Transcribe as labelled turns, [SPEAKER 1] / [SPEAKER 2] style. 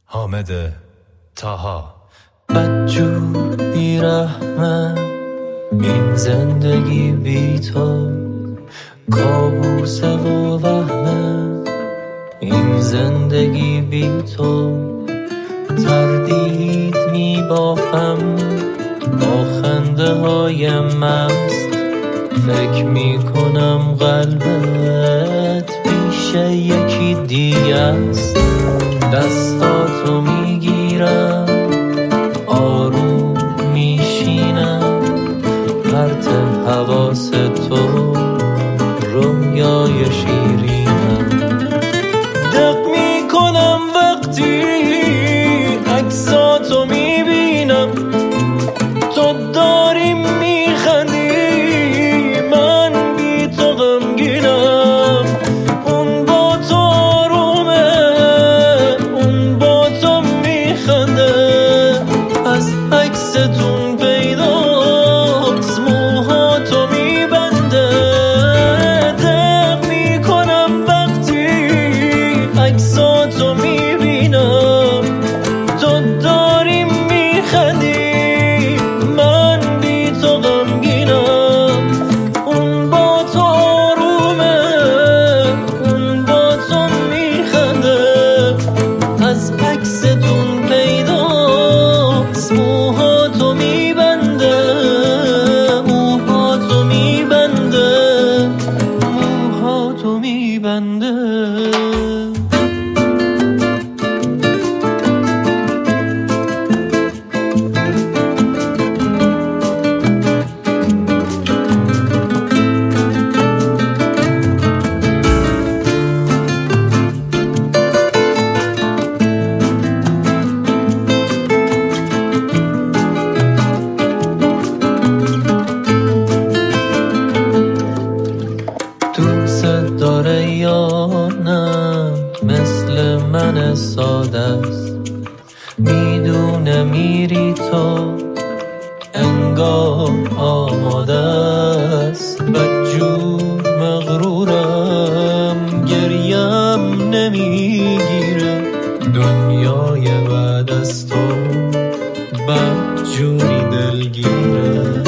[SPEAKER 1] حامد طاها.
[SPEAKER 2] بدجور بیرحمه این زندگی بی تو، کابوسه و وهمه این زندگی بی تو. تردید می بافم با خنده های مست، فکر می کنم قلبت پیش یکی دیگه است. دستاتو می گیرم آروم می شینم، پرت حواس تو رویای شیرینم. دق می کنم وقتی عکساتو می بینم، تو داری می خندی من بی تو غمگینم. اون با تو آرومه اون با تو می خنده، از عکستون پیداست موهاتو می بنده. دق می کنم وقتی عکساتو می بینم، تو داری می خندی من بی تو غمگینم. اون با تو آرومه اون با تو می خنده، از عکستون پیداست موهاتو می بنده. موهاتو می بنده موهاتو می بنده. دوست داره یا نه مثل من ساده است، میدونه میری تو انگار آماده است. بدجور مغرورم گریم نمیگیره، دنیای بعد از تو بدجوری دلگیره.